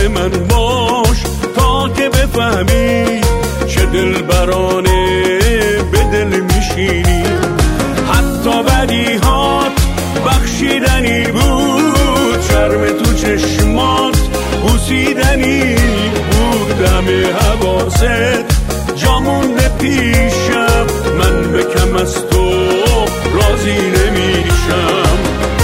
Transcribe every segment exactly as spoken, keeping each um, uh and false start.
من باش تا که بفهمی چه دلبرانه به دل میشینی. حتی بدیهات بخشیدنی بود، شرم تو چشمات بوسیدنی بود، همه حواست جا مونده پیشم، من به کم از تو راضی نمیشم.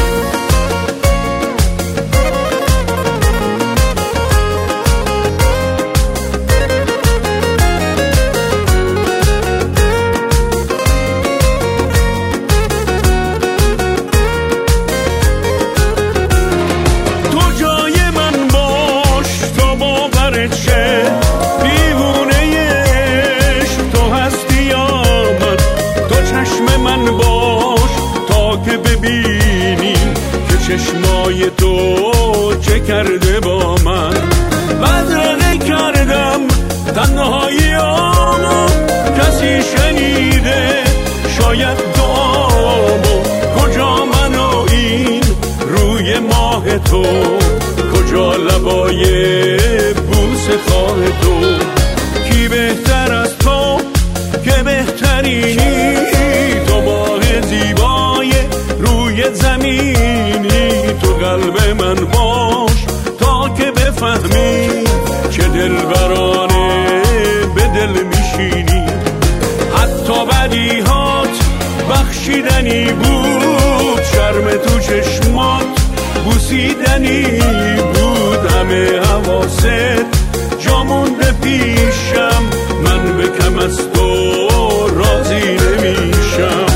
چشمای تو چه کرده با من، بدرقه کردم تنهاییامو، کسی شنیده شاید دعامو، کجا من و این روی ماه تو، کجا لبای بوسه خواه تو. کی بهتر از تو که بهترینی، تو ماه زیبای روی زمینی، تو قلب من باش تا که بفهمی چه دلبرانه به دل میشینی. حتی بدیهات بخشیدنی بود، شرم تو چشمات بوسیدنی بود، همه حواست جا مونده پیشم، من به کم از تو راضی نمیشم.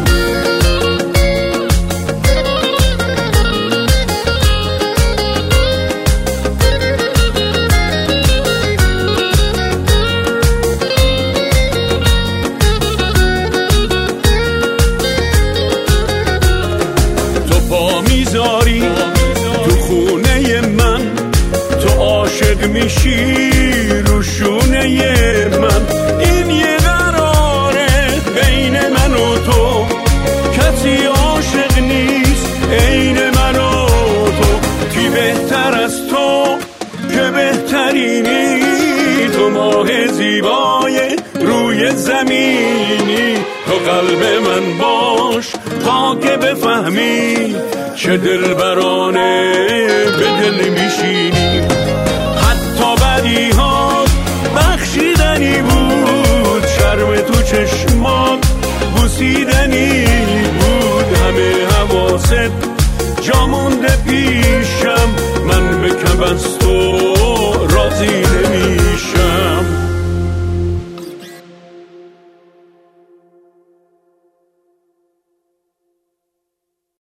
میذاری تو خونه من، تو عاشق میشی رو شونه من، این یه قراره بین من و تو، کسی عاشق نیست عین من و تو. کی بهتر از تو که بهترینی، تو ماه زیبای روی زمینی، تو قلب من باش تا که بفهمی چه دلبرانه به دل میشینی. حتی بدیهات بخشیدنی بود، شرم تو چشمات بوسیدنی بود، همه حواست جا مونده پیشم، من به کم از